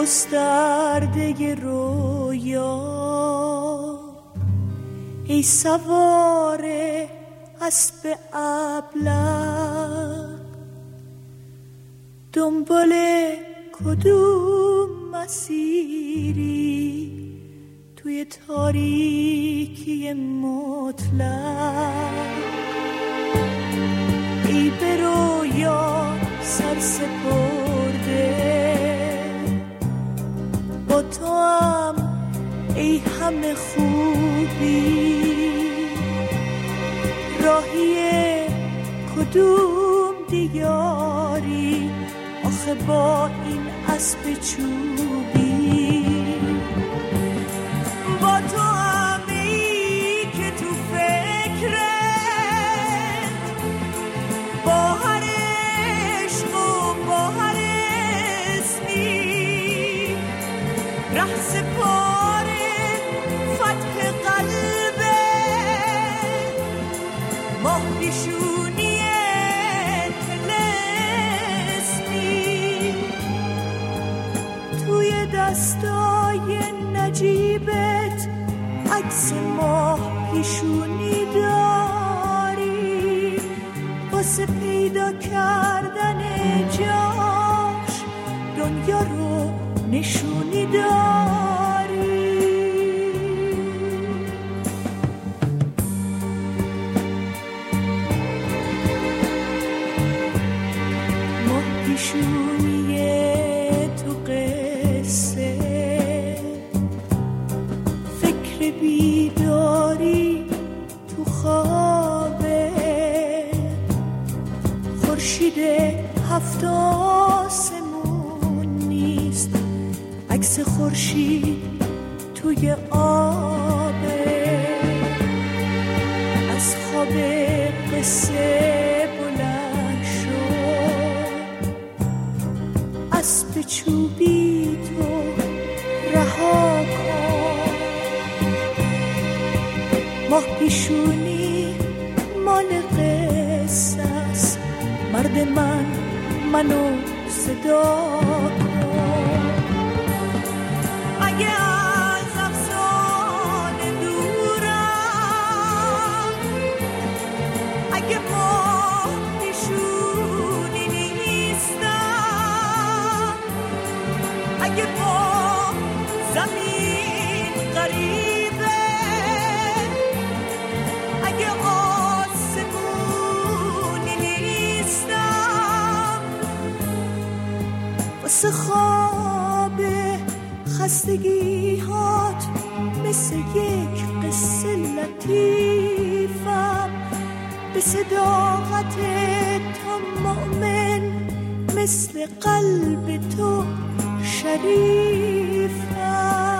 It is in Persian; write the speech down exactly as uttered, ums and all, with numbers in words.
گسترده رویا، ای سوار اسب ابله، دنبال کدوم مسیری توی تاریکی مطلق؟ ای به رویا سر سپرده، با تو هم ای همه خوبی، راهی کدوم دیاری آخه با این اسب چوبی؟ با تو همی که تو فکرت با هر عشق و با هر اسمی، ره سپاره فتح قلبه، ماه پیشونی دستای نجیبت عکس ماه پیشونی داری، واسه پیدا کردن جاش دنیا رو نشونی داری. ماه پیشونی تو قصه، فکر بیداری تو خوابه، خورشید هفت آسمون نیست، عکس خورشید توی آبه. از خواب قصه بلند شد، اسب چوبی تو رها کن، ماه پیشونی مال قصه است، مرد من منو صدا کن. اگه از افسانه دورم، اگه ماه پیشونی نیستم، اگه با زمین غریبه، اگه آسمونی نیستم، واسه خواب خستگی هات مثل یک قصه لطیفم، به صداقت تو مؤمن مثل قلب تو شریفم.